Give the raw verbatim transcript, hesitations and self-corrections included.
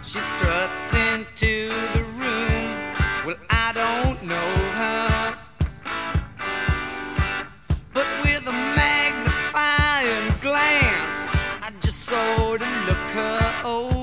She struts into the room. Well, I don't know her, but with a magnifying glance, I just sort of look her over.